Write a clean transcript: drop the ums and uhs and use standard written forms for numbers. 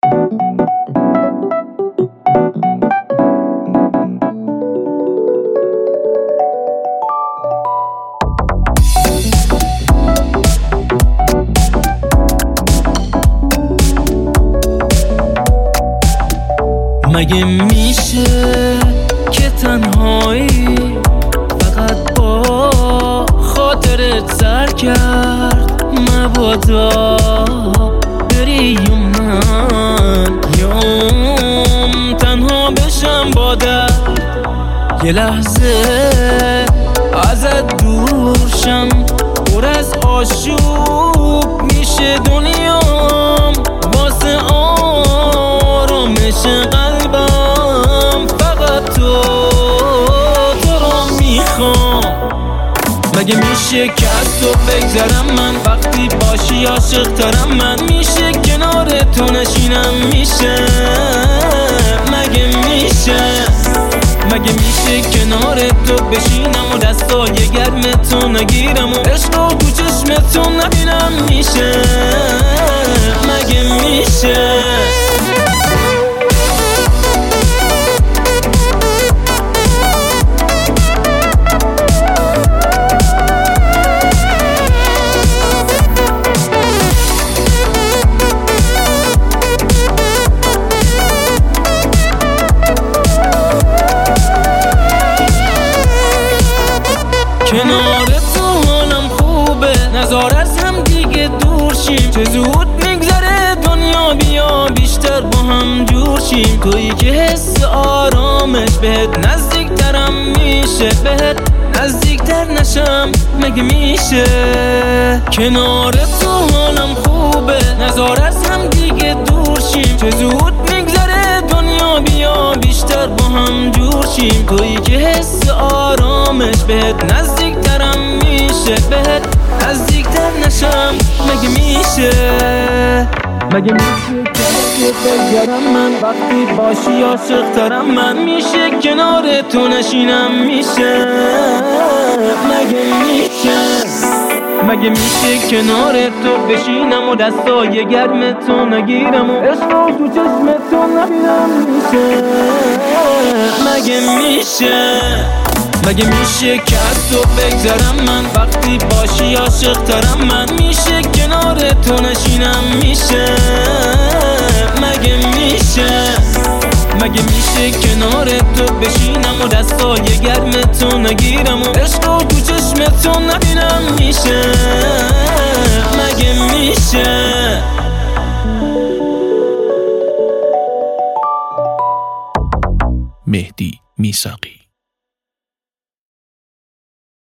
مگه میشه که تنهایی فقط با خاطرت سر کرد؟ مبادا بری و من یوم تنها بشم با درد، یه لحظه ازت دور شم، پر از آشوب میشه دنیام، واسه آرامش قلبم فقط تو رو میخوام. مگه میشه که از تو بگذرم من، وقتی باشی عاشق ترم من، میشه کنار تو نشینم میشه؟ مگه میشه کنار تو بشینم و دستای گرم تو نگیرم و عشق و تو چشم تو نبینم میشه؟ مگه میشه؟ کنار تو حالم خوبه، نزار از هم دیگه دور شیم، چه زود میگذره دنیا، بیا بیشتر با هم جور شیم. تویی که حس آرامش بهت نزدیکترم میشه، بهت نزدیکتر نشم مگه میشه؟ کنار تو حالم خوبه، نزار از هم دیگه دور شیم، چه زود میگذره دنیا، بیا بیشتر با هم جور شیم. تویی که حس آرامش بهت نزدیکترم میشه، بهت نزدیکتر نشم مگه میشه؟ مگه میشه که بگذرم من، وقتی باشی عاشق ترم من، میشه کنار تو نشینم میشه؟ مگه میشه کنار تو بشینم و دستای گرم تو نگیرم و عشق و تو چشم تو نبینم میشه؟ مگه میشه که از تو بگذرم من، وقتی باشی عاشق ترم من، میشه کنار تو نشینم میشه؟ مگه میشه کنار تو بشینم و دستای گرم تو نگیرم و عشق و تو چشم تو نبینم میشه؟ مگه میشه؟ مهدی میثاقی.